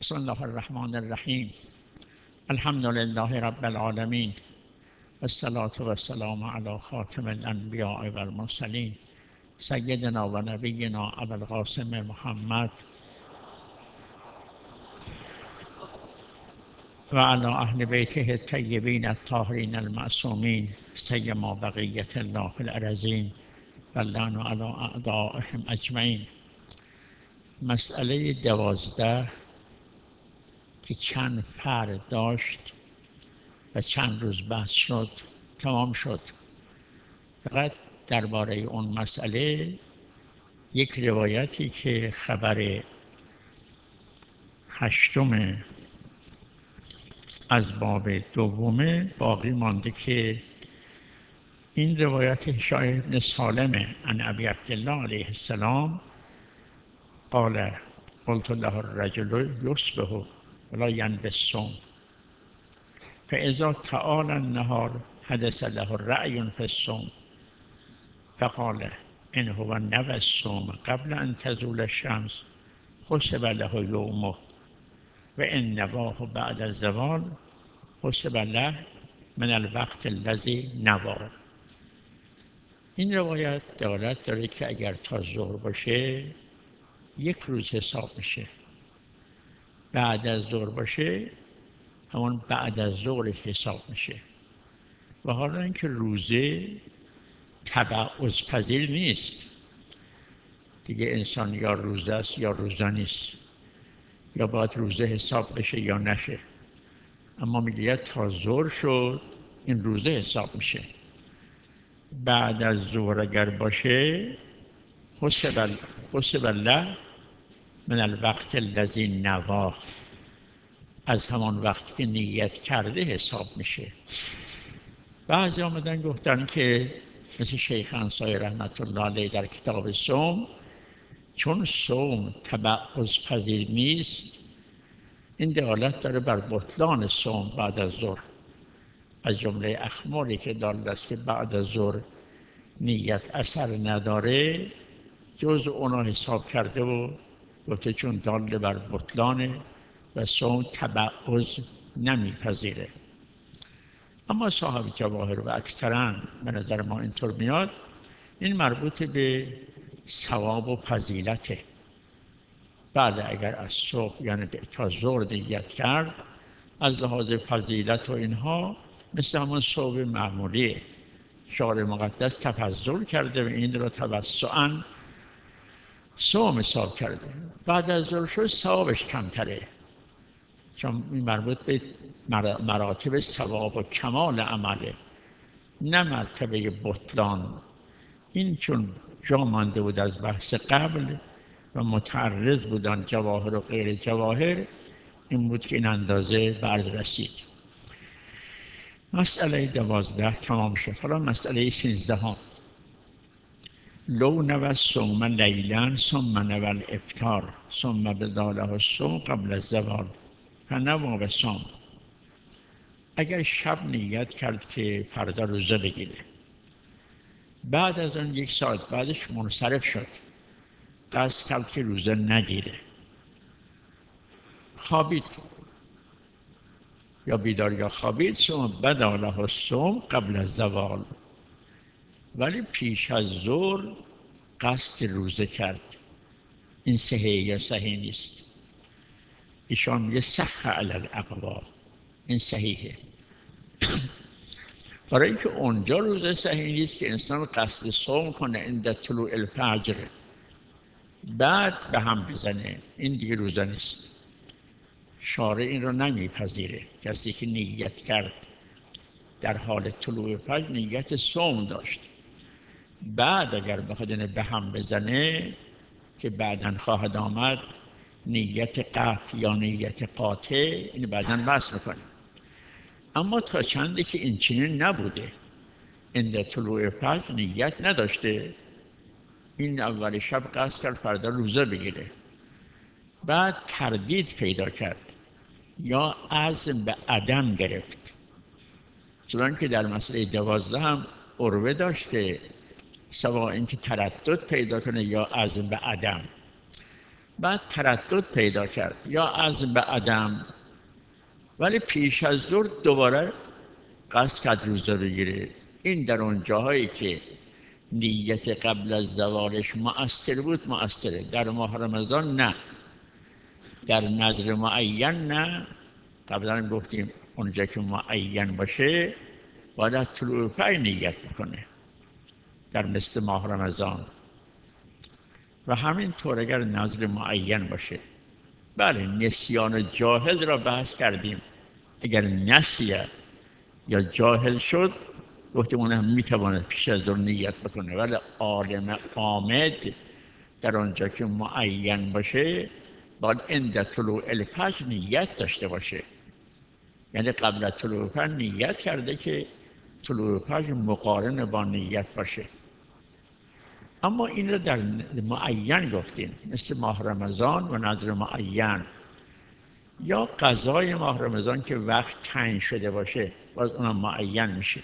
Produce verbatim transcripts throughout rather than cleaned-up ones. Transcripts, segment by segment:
بسم الله الرحمن الرحیم. الحمد لله رب العالمین والصلاة والسلام علی خاتم الانبیاء والمرسلین سیدنا و نبینا ابی القاسم محمد و علی اهل بیته الطیبین الطاهرین المعصومین سیما بقیة الله فی الارضین واللعن علی اعدائهم اجمعین. مسئله دوازده که چند فرد داشت و چند روز بحث شد تمام شد. فقط درباره اون مسئله یک روایتی که خبر هشتم از باب دومه باقی مانده که این روایت هشام بن سالم عن ابی عبدالله علیه السلام قال قلت له الرجل یصبح ولا ینوی الصوم فاذا تعالی النهار حدث له رأی فی الصوم فقال ان هو نوى الصوم قبل ان تزول الشمس حسب له یومه و ان نواه بعد الزوال حسب له من الوقت الذی نوى. این روایت دلالت داره که اگر تا ظهر باشه یک روز حساب میشه، بعد از ظهر باشه همون بعد از ظهر حساب میشه. و حالا اینکه روزه تبعض پذیر نیست دیگه، انسان یا روزه است یا روزه نیست، یا باید روزه حساب بشه یا نشه. اما میگه تا ظهر شد این روزه حساب میشه. بعد از ظهر اگر باشه حسب الله من الوقت الذی نوی، از همان وقت که نیت کرده حساب میشه. بعضی آمدن گفتن که مثل شیخ انصاری رحمت الله علیه در کتاب صوم، چون صوم تبعض پذیر نیست این دلالت داره بر بطلان صوم بعد از ظهر. از جمله اخباری که دال است که بعد از ظهر نیت اثر نداره جز اونا حساب کرده و گفته چون دال بر بطلانه و صوم تبعض نمیپذیره. اما صاحب جواهر و اکثرا به نظر ما اینطور میاد این مربوط به ثواب و فضیلته. بله اگر از صبح یعنی تا ظهر نیت کرد از لحاظ فضیلت و اینها مثل همون صبح معمولیه. شارع مقدس تفضل کرده و این را توسعاً صوم حساب کرده. بعد از ظهر شد ثوابش کمتره، چون این مربوط به مراتب ثواب و کمال عمله، نه مرتبه بطلان. این چون جا مانده بود از بحث قبل و متعرض بودن جواهر و غیر جواهر، این بود که این اندازه برز رسید. مسئله دوازده تمام شد. حالا مسئله سیزده ها. لو نوى الصوم لیلا ثم نوى الافطار ثم بدا له الصوم قبل الزوال فنوى و صام. اگر شب نیت کرد که فردا روزه بگیره، بعد از اون یک ساعت بعدش منصرف شد قصد کرد که روزه نگیره، خوابید یا بیدار یا خوابید، ثم بدا له الصوم قبل الزوال، ولی پیش از ظهر قصد روزه کرد، این صحیح یا صحیح نیست؟ ایشان میگه صح علی الاقوال، این صحیحه. برای اینکه اونجا روزه صحیح نیست که انسان قصد صوم کنه عند طلوع الفجر بعد به هم بزنه، این دیگه روزه نیست. شارع این رو نمیپذیره. کسی که نیت کرد در حال طلوع فجر نیت صوم داشت، بعد اگر بخواد به هم بزنه که بعداً خواهد آمد نیت قطع یا نیت قاطع، این بعداً بحث میکنه. اما تا چندی که این چنین نبوده، عند طلوع فجر نیت نداشته، این اول شب قصد کرد فردا روزه بگیره، بعد تردید پیدا کرد یا عزم به عدم گرفت. چون که در مسئله دوازده هم عروه داشته سواء اینکه تردد پیدا کنه یا عزم به عدم. بعد تردد پیدا کرد یا عزم به عدم، ولی پیش از ظهر دوباره قصد کرد روزه بگیره. این در اون جاهایی که نیت قبل از زوالش مؤثر بود مؤثره. در ماه رمضان نه، در نظر معین نه. قبلا گفتیم اونجا که معین باشه باید از طلوع فجر نیت بکنه در مثل ماه رمضان. و همینطور اگر نظر معین باشه. بله، نسیان جاهل را بحث کردیم. اگر نسیه یا جاهل شد گفتیم اون هم میتواند پیش از ظهر نیت بکنه، ولی عالم عامد در آنجا که معین باشه باید عند طلوع الفجر نیت داشته باشه. یعنی قبل از طلوع فجر نیت کرده که طلوع فجر مقارن با نیت باشه. اما این رو در معین گفتیم، مثل ماه رمضان و نظر معین. یا قضای ماه رمضان که وقت تعیین شده باشه باز اونم معین میشه.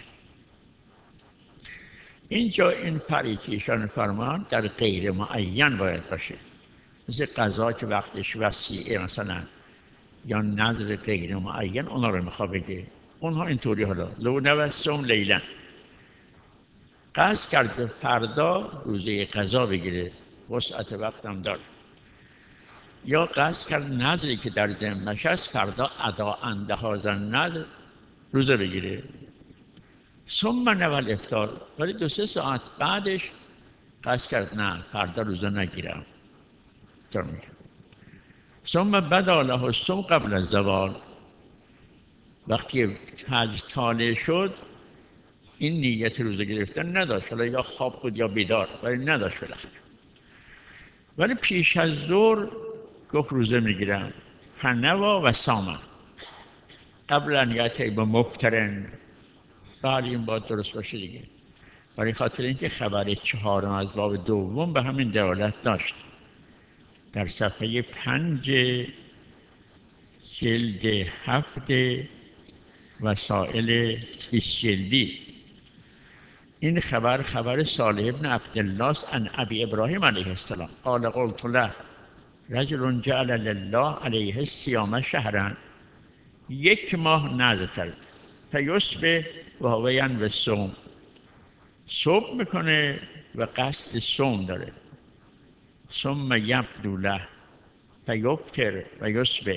اینجا این فرقی که ایشان فرمان در غیر معین باید باشه، مثل قضا که وقتش وسیعه مثلا، یا نظر غیر معین، اونا رو میخواد بگه. اونها اینطوری حالا لو نوستم لیلا، قصد کرد فردا روزه قضا بگیره، وسعت وقتم داره. یا قصد کرد نظری که در ذمه‌اش است فردا ادا اندهاز نظر روزه بگیره. ثم نوال افطار، ولی دو سه ساعت بعدش قصد کرد نه فردا روزه نگیرم. ثم بدا له الصوم قبل الزوال، وقتی حج طالع شد این نیت روزه گرفتن نداشت، حالا یا خواب بود یا بیدار، ولی نداشت بالاخره. ولی پیش از ظهر گفت روزه میگیرم. فنوا و سام قبل ان یأتی بمفطر. بله این باید درست باشه دیگه، برای خاطر اینکه خبر چهارم از باب دوم به همین دلالت داشت. در صفحه پنج جلد هفت وسائل بیست جلدی این خبر خبر صالح ابن عبدالله عن ابی ابراهیم علیه السلام قال قلت له رجل جعل لله علیه الصیام شهرا، یک ماه نذر کرد، فیصبح و هو ینوی الصوم، صبح میکنه و قصد صوم داره. ثم یبدو له فیفطر و یصبح،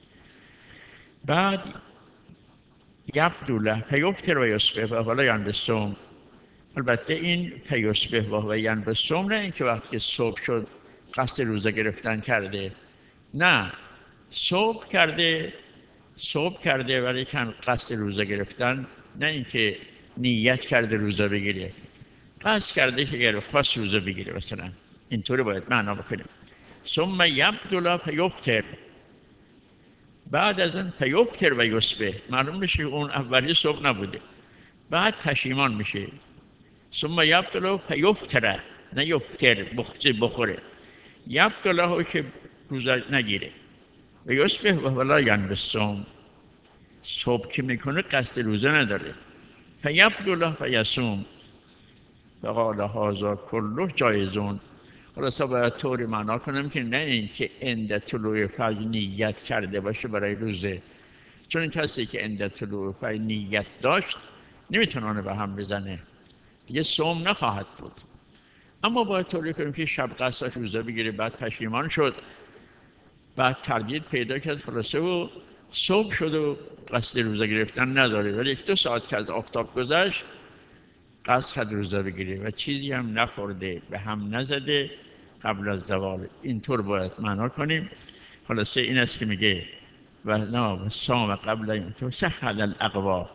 بعد یبدو له فیفطر و یصبح و هو لا ینوی الصوم. البته این فیصبح و هو ینوی الصوم نه اینکه وقتی که صبح شد قصد روزه گرفتن کرده، نه، صبح کرده صبح کرده ولی کن قصد روزه گرفتن، نه اینکه نیت کرده روزه بگیره، قصد کرده که اگر خواست روزه بگیره مثلا. اینطوری باید معنا بکنیم. ثم یبدو له فیفطر، بعد از اون فیفطر و یصبح، معلوم میشه اون اولی صبح نبوده، بعد پشیمان میشه. ثم یبدو له فیفطر، نه یفطر بخوره، یبدو له که روزه نگیره، و یصبح و هو لا ینوی الصوم، صبح که میکنه قصد روزه نداره. فیبدو له فیصوم فقال هذا کله جایزون. خلاصه باید طوری معنا کنم که نه اینکه عند طلوع فجر نیت کرده باشه برای روزه، چون کسی که عند طلوع فجر نیت داشت نمیتونه اونو به هم بزنه دیگه، صوم نخواهد بود. اما باید طوری کنیم که شب قصدش روزه بگیره، بعد پشیمان شد، بعد تردید پیدا کرد، خلاصه و صبح شد و قصد روزه گرفتن نداره، ولی یک دو ساعت که از آفتاب گذشت قصد کرد روزه بگیره و چیزی هم نخورده، به هم نزده قبل از زوال. اینطور باید معنا کنیم. خلاصه این است که میگه و نه صام قبل این تو سهل الاقوا.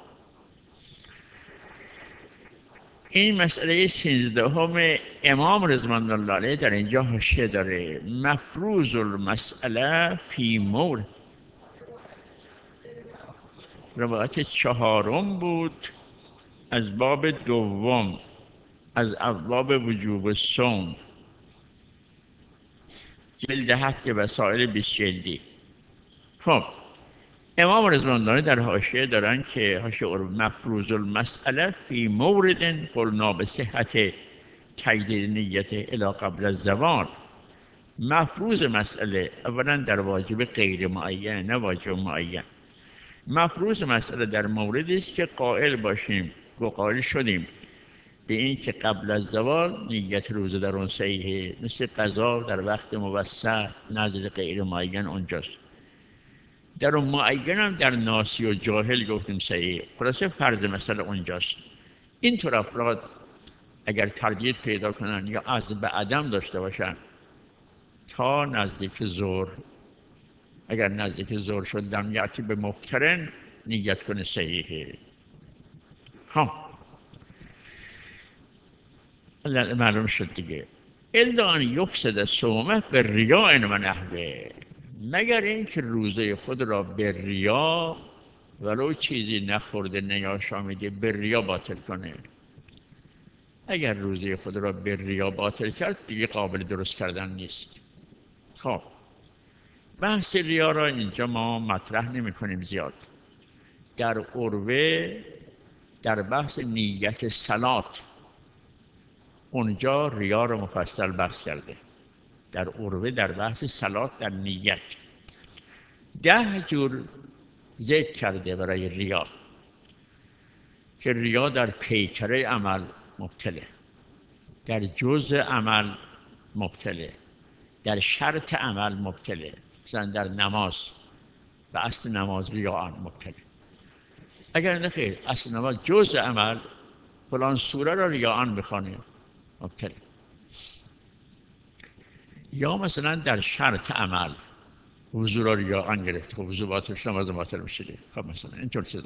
این مسئله سیزدهم امام رضوان الله علیه در اینجا حاشیه داره. مفروض المسئله فی مورد، روایت چهارم بود از باب دوم از ابواب وجوب الصوم، جلد هفت وسائل بیست جلدی. خب امام رضوان الله در حاشیه دارن که حاشیه مفروض المسئله فی مورد قلنا به صحت تجدید نیت الی قبل الزوال، مفروض مسئله اولا در واجب غیر معین، نه واجب معین. مفروض مسئله در موردی است که قائل باشیم و قائل شدیم به این که قبل از زوال نیت روزه در اون صحیحه، مثل قضا در وقت موسع نزد غیر معین اونجاست. در اون معین هم در ناسی و جاهل گفتیم صحیحه. خلاصه فرض مسئله اونجاست. اینطور افراد اگر تردید پیدا کنن یا عزم به عدم داشته باشن تا نزدیک ظهر، اگر نزدیک ظهر شد لم یأتی به مفترن، نیت کنه صحیحه. خب معلوم شد دیگه. الا ان یفسد صومه به ریاء و نحوه، مگر اینکه روزه خود را به ریا ولو چیزی نخورده نیاشامیده به ریا باطل کنه. اگر روزه خود را به ریا باطل کرد دیگه قابل درست کردن نیست. خب بحث ریا را اینجا ما مطرح نمی کنیم زیاد. در عروه در بحث نیت صلات اونجا ریا را مفصل بحث کرده. در عروه در بحث صلات در نیت ده جور ذکر کرده برای ریا که ریا در پیکره عمل مبتله، در جزء عمل مبتله، در شرط عمل مبتله. مثلا در نماز و اصل نماز ریا مبتله. اگر نه خیر اصل نماز جزء عمل فلان سوره را ریا بخوانه مبتله. یا مثلا در شرط عمل وضو را ریا گرفت، خب وضو باطل شد نماز باطل میشه. خب مثلا اینطور چیزا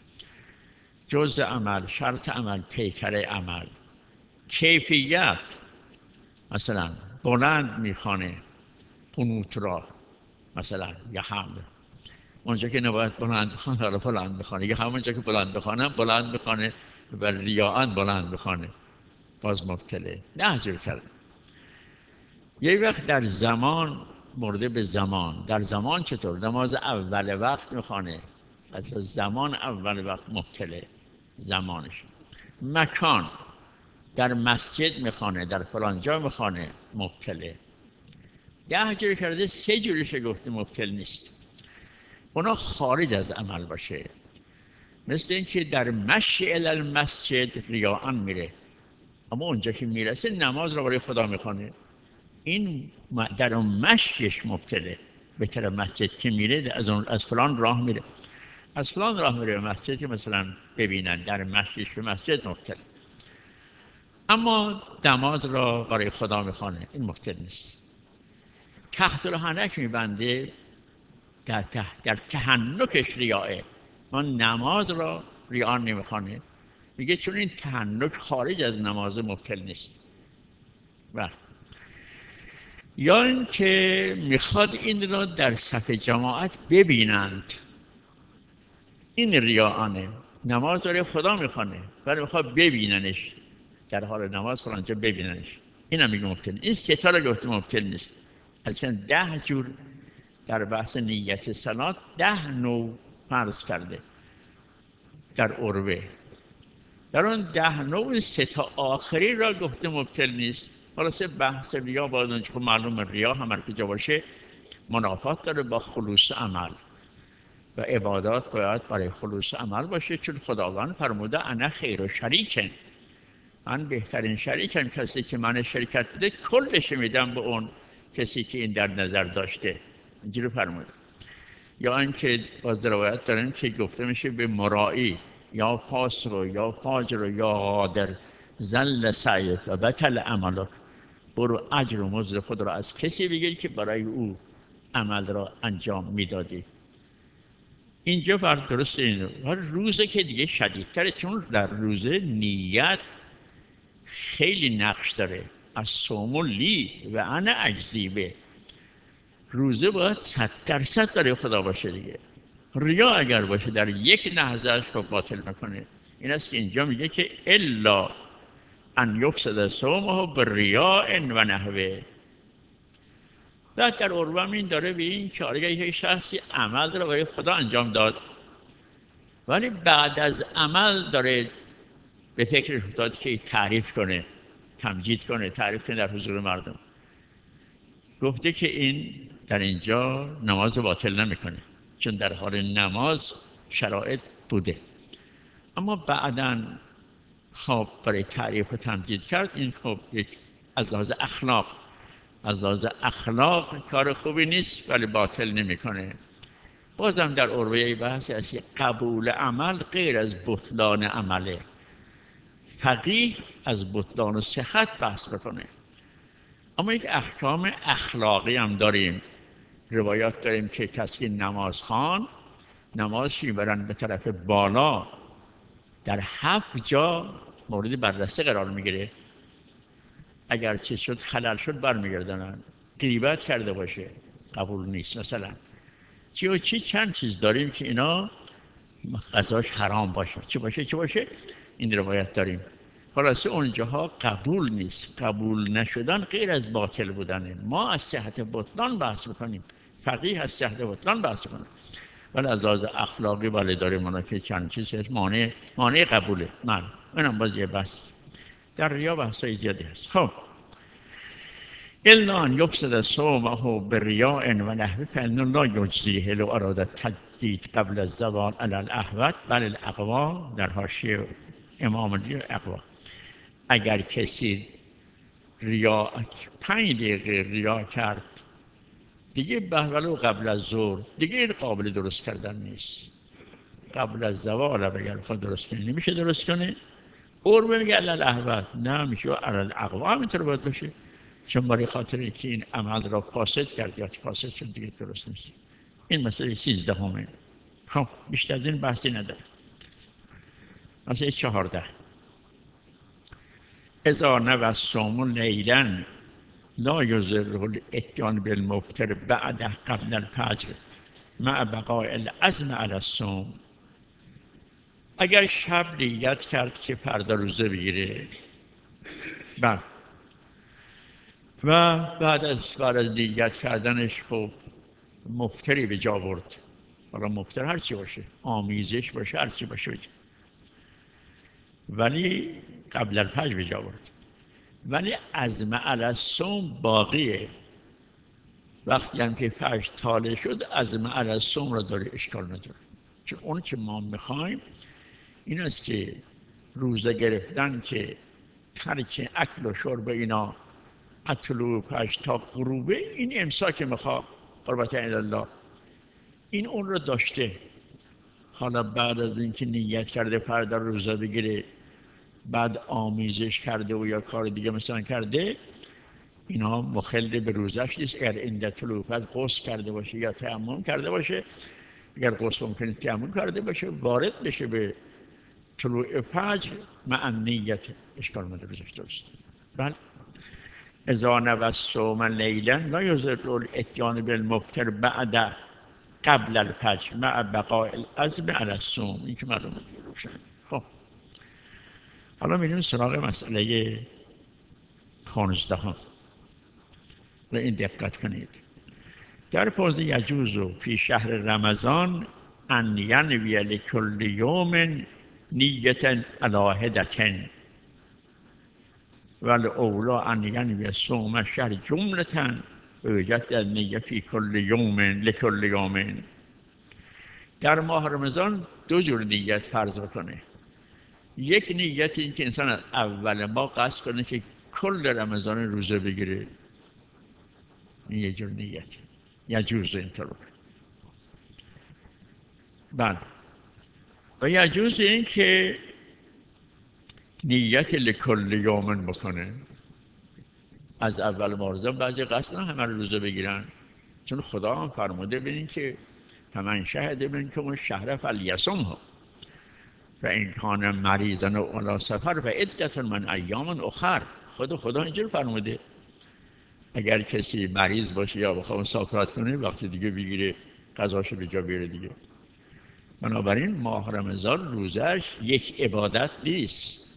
جزء عمل، شرط عمل، پیکره عمل. کیفیت مثلا بلند میخوانه قنوت را مثلا یا حمد، اونجا که نباید بلند بخوانه حالا بلند بخوانه، یا همونجا که بلند بخوانه بلند بخوانه و ریاء بلند بخوانه باز مبتله. نه جور کرده. یه وقت در زمان مورد به زمان، در زمان چطور؟ نماز اول وقت میخوانه پس زمان اول وقت مبتله زمانش. مکان در مسجد میخوانه در فلان جا میخوانه مبتله. ده جوری کرده، سه جوریش گفته مبتل نیست. اونا خارج از عمل باشه، مثل اینکه در مشی الی المسجد ریاء میره اما اونجا که میرسه نماز را برای خدا میخوانه، این در اون مشیش مبتله. به طرف مسجد که میره از اون از فلان راه میره، از فلان راه میره به مسجد که مثلا ببینن در مشیش به مسجد مبتله. اما نماز را برای خدا میخوانه این مبتل نیست. تحت الحنک میبنده در تحت در تحنکش ریاءه، من نماز را ریاء نمیخوانه، میگه چون این تحنک خارج از نماز مبتل نیست. بله. یا اینکه میخواد این را در صف جماعت ببینند، این ریاءانه، نماز را خدا میخوانه ولی میخواد ببیننش در حال نماز فلانجا ببیننش، این هم میگه مبتل. این سه تا را گفته مبتل نیست. اصلا ده جور در بحث نیت صلات ده نوع فرض کرده در عروه. در اون ده نوع سه تا آخری را گفته مبتل نیست. خلاصه بحث ریا باید اونجا که معلوم ریا هم که جا باشه منافات داره با خلوص عمل و عبادات باید برای خلوص عمل باشه، چون خداوند فرموده انا خیر و شریکن، من بهترین شریکم، کسی که من شرکت بده کلش میدم به اون کسی که این در نظر داشته، اینجوری فرموده. یا اینکه باز روایت دارن که گفته میشه به مرائی یا فاسق یا فاجر یا غادر زل سعیک و بطل عملک، برو اجر و مزد خود را از کسی بگیر که برای او عمل را انجام میدادی. اینجا بر درست اینو. روزه که دیگه شدیدتره، چون در روزه نیت خیلی نقش داره. از صوم لی و انا اجزی به، روزه باید صد درصد داره خدا باشه دیگه. ریا اگر باشه در یک لحظهش خب باطل میکنه. این است که اینجا میگه که الا ان یفسد صومه بالریاء و نحوه. بعد در عروه این داره به این که اگر یک شخصی عمل رو برای خدا انجام داد ولی بعد از عمل داره به فکرش افتاد که تعریف کنه، تمجید کنه، تعریف کنه در حضور مردم، گفته که این در اینجا نماز باطل نمیکنه، چون در حال نماز شرایط بوده. اما بعداً خب برای تعریف و تمجید کرد این خب یک از لحاظ اخلاق از لحاظ اخلاق کار خوبی نیست ولی باطل نمیکنه. بازم در عروه بحث است که قبول عمل غیر از بطلان عمله. فقیه از بطلان و صحت بحث بکنه. اما یک احکام اخلاقی هم داریم. روایات داریم که کسی نماز خوان نمازش میبرن به طرف بالا، در هفت جا مورد بررسی قرار میگیره. اگر چه شد خلل شد برمیگردنن. غیبت کرده باشه قبول نیست مثلا. چی و چی چند چیز داریم که اینا غذاش حرام باشه، چی باشه چی باشه این روایت داریم. خلاصه اونجاها قبول نیست. قبول نشدن غیر از باطل بودنه. ما از صحت بطلان بحث میکنیم، فقیه از صحت بطلان بحث میکنه. ولی از لحاظ اخلاقی ولی داریم اونا که چند چیز هست مانع مانع قبوله. من اینم باز یه بحث. در ریا بحثای زیادی هست. خب الا ان یفسد صومه برریاء و نحو فانه لا یجزیه لو اراد التجدید قبل الزوال علی الاحوط بل الاقوی. در حاشیه امام الاقوی اگر کسی ریا پنج دقیقه ریا کرد دیگه ولو قبل از ظهر دیگه این قابل درست کردن نیست. قبل از زوال اگر بخواد درست کنه نمیشه درست کنه. قربه میگه علی الاحوط نه میشه علی الاقوی همینطور باید باشه، چون برای خاطر که این عمل را فاسد کرد یا فاسد شد دیگه درست نیست. این مسئله سیزدهمه. خب بیشتر از این بحثی نداره. مسئله چهارده اذا نوى الصوم لیلا لا یضره الاتیان بالمفطر بعد قبل الفجر مع بقاء العزم علی الصوم. اگر شب نیت کرد که فردا روزه بگیره بعد و بعد از بعد از نیت کردنش خب مفطری به جا برد. حالا مفطر هر چی باشه، آمیزش باشه، هر چی باشه بجا. ولی قبل الفجر به جا برد. ولی عزم علی الصوم باقیه. وقتی هم که فجر طالع شد عزم علی الصوم را داره، اشکال نداره. چون اون که ما میخوایم این است که روزه گرفتن که ترک اکل و شرب اینا از طلوع فجر تا غروبه این امساک میخواد قربت الله، این اون رو داشته. حالا بعد از اینکه نیت کرده فردا روزه بگیره بعد آمیزش کرده و یا کار دیگه مثلا کرده اینا مخل به روزش نیست. اگر این طلوع فجر غسل کرده باشه یا تیمم کرده باشه، اگر غسل ممکنه تیمم کرده باشه وارد بشه به طلوع فجر مع نیت اشکال نداره روزش درست. بله اذا نوى الصوم لیلا لا یضره الاتیان بالمفطر بعد قبل الفجر مع بقاء العزم علی الصوم. این که معلومه روشن. خب حالا میریم سراغ مسئله پانزدهم و این دقت کنید. در فاز یجوز فی شهر رمضان ان ینوی لکل یوم نیة علی حدة والاولی ان ینوی صوم الشهر جملة ویجد النیة فی کل یوم لکل یوم. در ماه رمضان دو جور نیت فرض بکنه. یک نیت این که انسان اول ما قصد کنه که کل رمضان روزه بگیره، این یه جور نیت یجوز اینطور بکنه. بله و یجوز این که نیت لکل یوم بکنه. از اول ماه رمضان بعضی قصد نه همه روزه بگیرن، چون خدا هم فرموده ببینین که فمن شهد منکم الشهر فلیصمه فإن کان مریضا او علی سفر فعدة من ایام اخر. خود خدا اینجور فرموده اگر کسی مریض باشه یا بخواد مسافرت کنه وقتی دیگه بگیره قضاشو به جا بیاره دیگه. بنابراین ماه رمضان روزش یک عبادت نیست.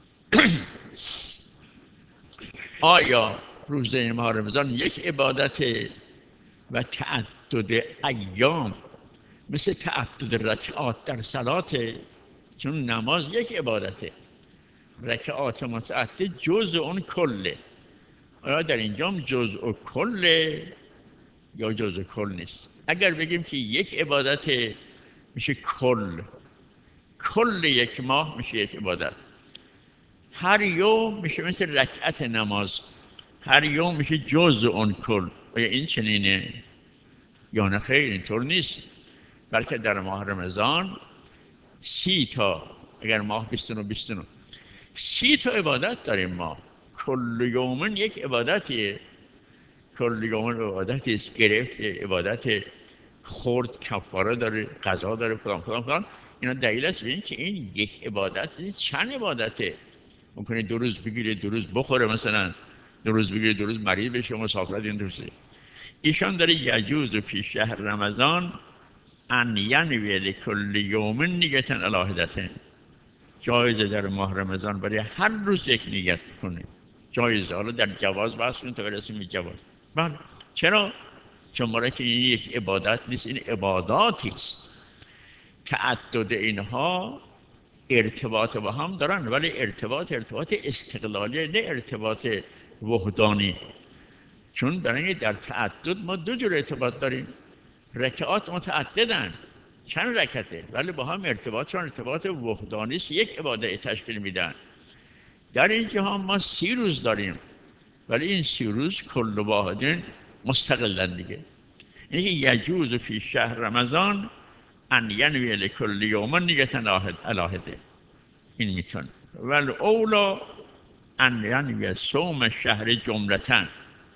آیا روزه ماه رمضان یک عبادت و تعدد ایام مثل تعدد رکعات در صلاته؟ چون نماز یک عبادته، رکعات متعدد جز اون کله. آیا در اینجا جزء و کل یا جزء کل نیست؟ اگر بگیم که یک عبادت میشه کل، کل یک ماه میشه یک عبادت، هر یوم میشه مثل رکعت نماز، هر یوم میشه جزء اون کل. آیا این چنینه یا نه؟ خیر، اینطور نیست. بلکه در ماه رمضان سی تا، اگر ماه بیست و نه بیست و نه، سی تا عبادت داریم ما. کل یومن یک عبادتیه، کل یومن عبادتی است، گرفت عبادت، خورد کفاره داره، قضا داره، فلان فلان فلان. اینا دلیل است به این که این یک عبادت نیست، چند عبادته. ممکنه دو روز بگیره، دو روز بخوره، مثلا دو روز بگیره، دو روز مریض بشه، مسافرت این روزه. ایشان داره یجوز فی شهر رمضان ان ینوی لکل یوم نیتن الاهدتن. جایزه در ماه رمضان برای هر روز یک نیت کنه، جایزه. حالا در جواز بحث کنیم تا برسیم به جواز. بله. چرا؟ چون برای که این یک عبادت نیست، این عباداتی است. تعدد اینها ارتباط با هم دارن، ولی ارتباط ارتباط استقلالی، نه ارتباط وحدانی. چون برای در تعدد ما دو جور ارتباط داریم. رکعات متعددن، چند رکعته، ولی با هم ارتباطشون ارتباط وحدانی است، یک عبادت تشکیل میدن. در این جهان ما سی روز داریم، ولی این سی روز کل واحدین مستقلن دیگه. اینه که یجوز فی شهر رمضان ان ینوی لکل یوم نیتن الاهده. این میتونه. ولی اولا ان ینوی صوم شهر جملتن.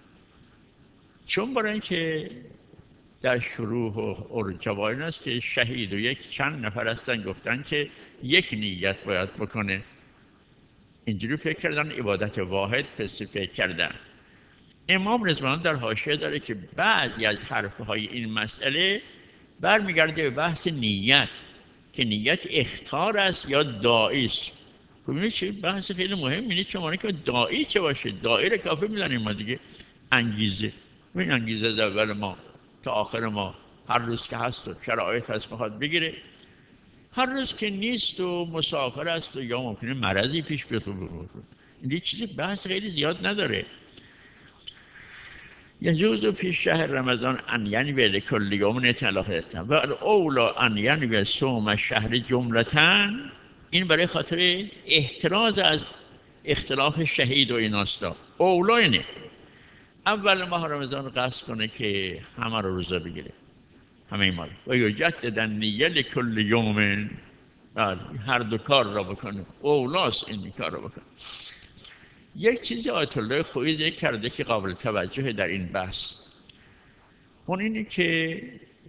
چون برای اینکه در شروع و جواین است که شهید و یک چند نفر هستن گفتن که یک نیت باید بکنه، اینجوری فکر کردن، عبادت واحد پس فکر کردن. امام رضوان در حاشیه داره که بعضی از حرفهای این مسئله برمیگرده به بحث نیت، که نیت اختیار است یا داعی است. ببینید چه بحث خیلی مهمی نیست. شما که داعی چه باشه؟ داعی رو کافی میدونیم ما دیگه. انگیزه، این انگیزه از اول ما تا آخر ما، هر روز که هست و شرایط هست میخواد بگیره، هر روز که نیست و مسافر است و یا ممکنه مرضی پیش بیاد. این چیزی بحث خیلی زیاد نداره. یجوز فی شهر رمضان ان ینوی لکل یوم نیتن الاهدتن و اولا ان ینوی صوم شهر جملتن. این برای خاطر احتراز از اختلاف شهید و ایناستا. اولا اینه اول ماه رمضان قصد کنه که همه رو روزه بگیره، همه مال و یجدد النیه لکل یوم. هر دو کار را بکنه، اولاست این کار را بکنه. یک چیزی آیت الله خویی ذکر کرده که قابل توجه در این بحث، اون اینه که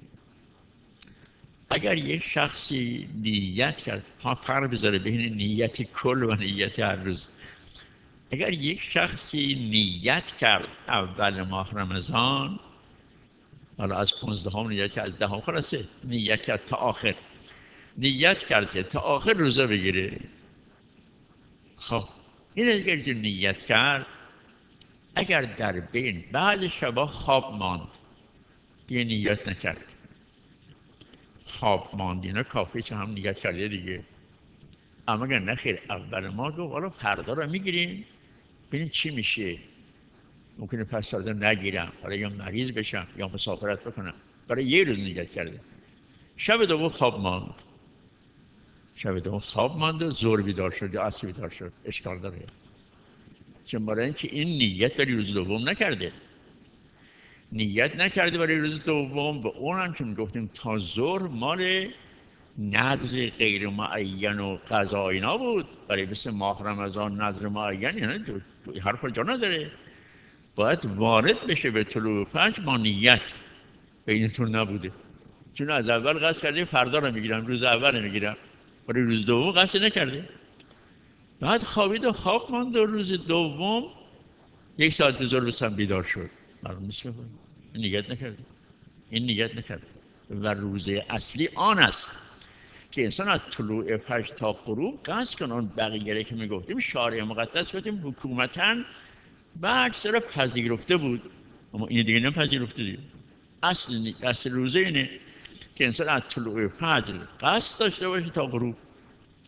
اگر یک شخصی نیت کرد، فرق بذاره بین نیت کل و نیت هر روز. اگر یک شخصی نیت کرد اول ماه رمضان، حالا از پونزدهم نیت کرد، از دهم خلاصه نیت کرد تا آخر، نیت کرد که تا آخر روزه بگیره. خب این اگر که نیت کرد، اگر در بین بعض شبا خواب ماند، یه نیت نکرد، خواب ماند، اینا کافی چه هم نیت کرده دیگه. اما اگر نخیر اول ما گفت حالا فردا رو میگیریم ببینیم چی میشه، ممکنه پس فردا نگیرم، حالا یا مریض بشم یا مسافرت بکنم، برای یه روز نیت کرده. شب دوم خواب ماند، شب دوم خواب ماند و ظهر بیدار شد یا عصر بیدار شد، اشکال داره. چون برای اینکه این نیت برای روز دوم نکرده، نیت نکرده برای روز دوم. به اون هم که میگفتیم تا ظهر مال نظر غیر معین و قضا اینا بود، برای مثل ماه رمضان نظر معین، یعنی حرف جا نداره، باید وارد بشه به طلوع فجر با نیت. به این طور نبوده، چون از اول قصد کرده فردا رو میگیرم، روز اول رو میگیرم، برای روز دوم قصد نکرده. بعد خوابید و خواب ماند و روز دوم یک ساعت به ظهر بسن بیدار شد، معلوم نیست که نیت نکرده، این نیت نکرده. و روزه اصلی آن است که انسان از طلوع فجر تا غروب قصد کنه. اون بقیه که میگفتیم شارع مقدس گفتیم حکومتاً بعد سر پذیرفته بود، اما این دیگه نپذیرفته دیگه. اصل اصل روزه اینه که انسان از طلوع فجر قصد داشته باشه تا غروب.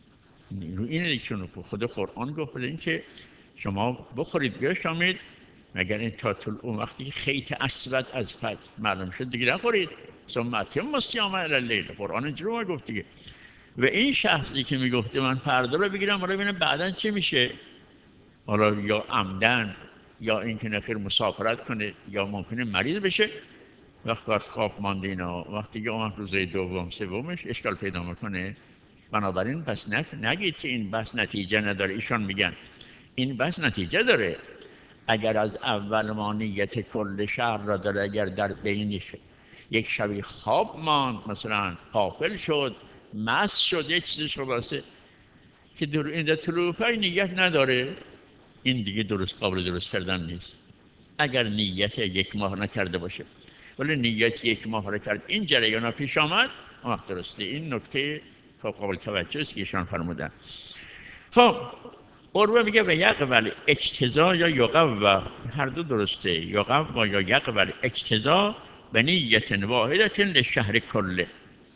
اینه دیگه، چون خود قرآن گفت این که شما بخورید بشامید مگر این تا طول اون وقتی خیط اسود از فجر معلوم شد دیگه نخورید. ثم اتموا الصیام الی اللیل، قرآن اینجوری ما گفت دیگه. و این شخصی که میگفته من فردا رو بگیرم حالا ببینم بعدا چه میشه، حالا یا عمدن یا اینکه نخیر مسافرت کنه یا ممکنه مریض بشه، وقت وقت خواب مانده اینا، وقتی که اون روزه دوم سومش اشکال پیدا میکنه. بنابراین بس نف... نگید که این بس نتیجه نداره. ایشان میگن این بس نتیجه داره. اگر از اول ما نیت کل شهر را داره، اگر در بینش یک شبی خواب ماند، مثلا غافل شد، مست شد، یک چیزی خلاصه که در این طلوع نیت نداره، این دیگه درست قابل درست کردن نیست. اگر نیت یک ماه نکرده باشه، ولی نیت یک ماه را کرد، این جریان ها پیش آمد، اون وقت درسته. این نکته قابل توجه است که ایشان فرمودن. خب قربه میگه و یقبل اجتزا یا یقوى، هر دو درسته، یقوى یا یقبل اجتزا به نیت واحدت للشهر کله.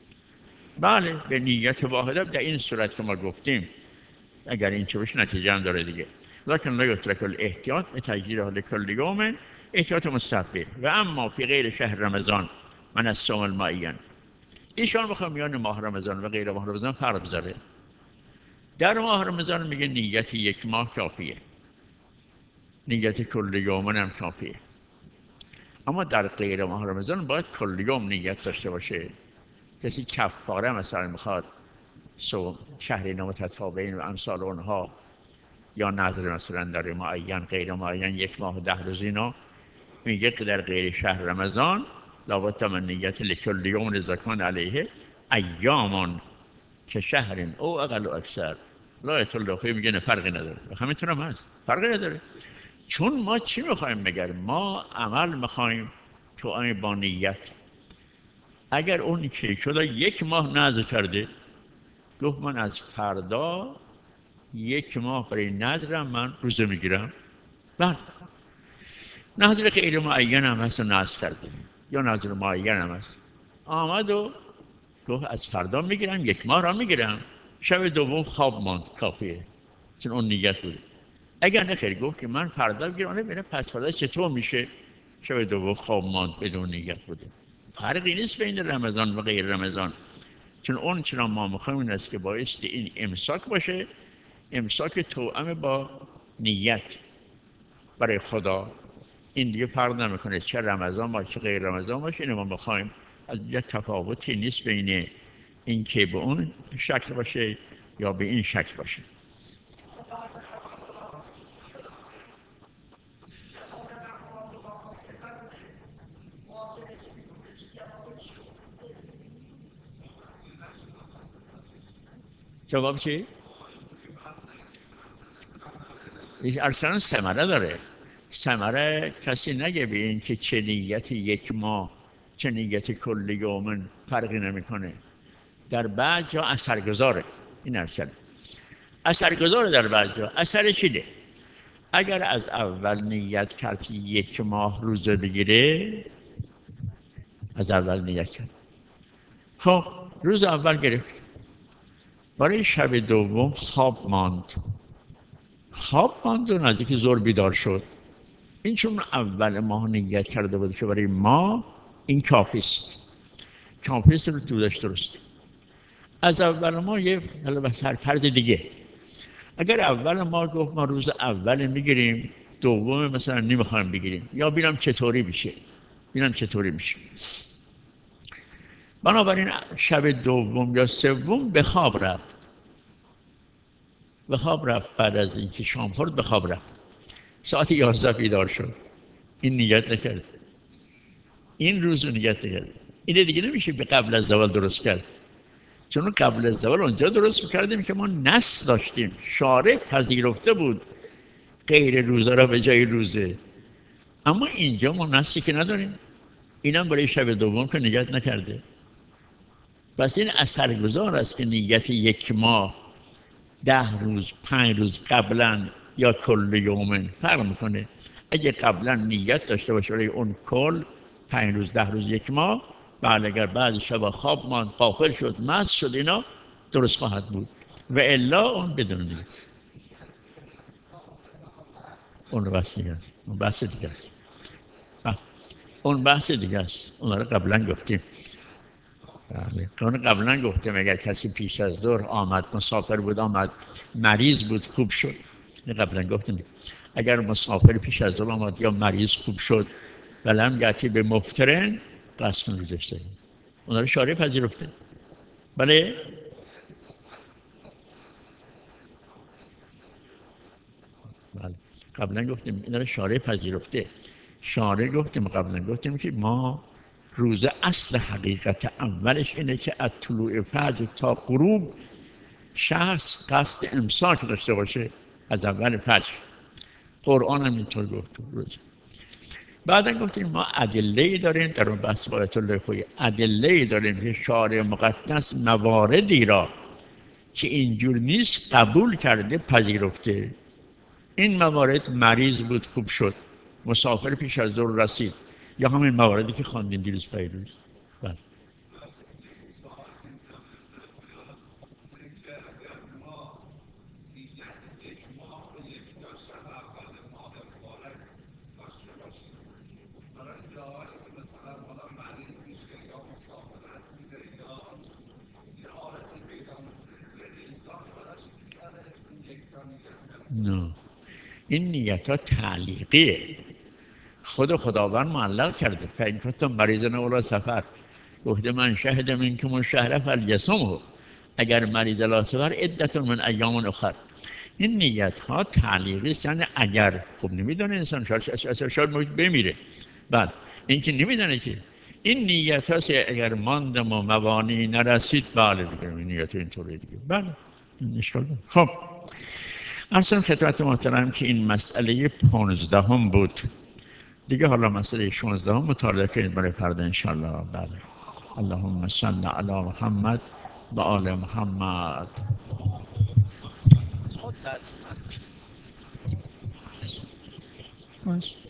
بله به نیت واحده در این صورت که ما گفتیم، اگر این چه بشه نتیجه هم داره دیگه. لکن لا یترک الاحتیاط بتجدیدها لکل یوم، احتیاط مستحبه. و اما فی غیر شهر رمضان من الصوم المعین، ایشان بخوام میان ماه رمضان و غیر ماه رمضان فرق بذاره. در ماه رمضان میگه نیت یک ماه کافیه، نیت کل یوم هم کافیه. اما در غیر ماه رمضان باید کل یوم نیت داشته باشه. کسی کفاره مثلا میخواد صوم شهرین متتابعین و امثال اونها، یا نظر مثلا در معین غیر معین یک ماه و ده روز، اینا میگه که در غیر شهر رمضان لابد من نیت لکل یوم رزاکان علیه ایامان که شهرین او اقل و اکثر لا یطلقه، میگه نه فرقی نداره. همینطورم هست، فرقی نداره. چون ما چی میخوایم بگریم؟ ما عمل میخوایم تو با نیت. اگر اون که شده یک ماه نذر کرده، گفت من از فردا یک ماه برای نذرم من روزه میگیرم، بله نذر غیر معین هم هست و نذر کرده، یا نذر معین هم هست، آمد و گفت از فردا میگیرم، یک ماه را میگیرم، شب دوم خواب ماند، کافیه، چون اون نیت بوده. اگر نخیر گفت که من فردا بگیرم، ببینم پس فردا چطور میشه، شب دوم خواب ماند، بدون نیت بوده. فرقی نیست بین رمضان و غیر رمضان، چون اون چرا ما میخوایم این است که بایستی این امساک باشه، امساک توأم با نیت برای خدا. این دیگه فرق نمیکنه چه رمضان باشه چه غیر رمضان باشه، اینو ما میخوایم. از یه تفاوتی نیست بین این که به اون شکل باشه یا به این شکل باشه. جواب چی؟ اصلا ثمره داره. ثمره کسی نگه به این که چه نیت یک ماه چه نیت کل یومن فرقی نمیکنه. در بعد جا اثرگذاره. این اثر اثرگذاره در بعد جا. اثر چیه؟ اگر از اول نیت کرد یک ماه روزه بگیره، از اول نیت کرد، خب روز اول گرفت، برای شب دوم خواب ماند، خواب ماند و نزدیک ظهر بیدار شد، این چون اول ماه نیت کرده بود که برای ما این کافیست، کافیست رو تو داشت. درست. از اول ما یه هر فرض دیگه، اگر اول ما گفت ما روز اول میگیریم، دوم مثلا نمیخوایم بگیریم، یا ببینم چطوری میشه، ببینم چطوری میشه، بنابراین شب دوم یا سوم به خواب رفت، به خواب رفت، بعد از اینکه شام خورد به خواب رفت، ساعت یازده بیدار شد، این نیت نکرد، این روز نیت نکرد، این دیگه نمیشه به قبل از زوال درست کرد، چون قبل از زوال اونجا درست میکردیم که ما نص داشتیم، شارع پذیرفته بود غیر روزه را به جای روزه، اما اینجا ما نصی که نداریم، اینم برای شب دوم که نیت نکرده. پس این اثرگذار است که نیت یک ماه ده روز پنج روز قبلا یا کل یومن فرق میکنه. اگه قبلا نیت داشته باشه برای اون کل پنج روز ده روز یک ماه، بعد اگر بعد شب خواب ماند غافل شد مست شد، اینا درست خواهد بود، و الا اون بدون نیت. اون بحث دیگه است. اون بحث دیگه است. اون بحث دیگه است. اون رو قبلا گفتیم. بله. اون قبلا گفتیم اگر کسی پیش از ظهر آمد، مسافر بود آمد، مریض بود خوب شد. قبلا گفتیم اگر مسافر پیش از ظهر آمد یا مریض خوب شد ولم یأتی به مفترن قسم گذاشته. اون رو شارع پذیرفته. بله. بله. قبلا گفتیم این رو شارع پذیرفته. شارع گفتیم قبلا گفتیم که ما روز اصل حقیقت اولش اینه که از طلوع فجر تا غروب شخص قصد امساک داشته باشه از اول فجر. قرآن هم اینطور گفت روز. بعدا گفتیم ما ادله‌ای داریم در اون بحث با آیت الله خویی، ادله‌ای داریم که شارع مقدس مواردی را که اینجور نیست قبول کرده پذیرفته. این موارد مریض بود خوب شد، مسافر پیش از ظهر رسید، یا همین مواردی که خواندیم دیروز پیروز. بله. نه، این نیت ها تعلیقیه. خود خداوند معلق کرده. فإن کنتم مریضا او علی سفر، گفته من شهد منکم الشهر فلیصمه، اگر مریض علی سفر عدت من ایام اخر. این نیت ها تعلیقی است، یعنی اگر. خب نمیدونه انسان، شاید شاید موجود بمیره. بعد این که نمیدونه که این نیت هاست اگر ماندم و موانی نرسید، بله دیگه این نیت اینطوری دیگه. بله این اشکال داره. خب اصلا خدمت محترم که این مسئله پانزدهم بود دیگه. حالا مسئله شانزدهم مطالعه کنیم برای فردا انشالله. بله. اللهم صل علی محمد و آل محمد. بس.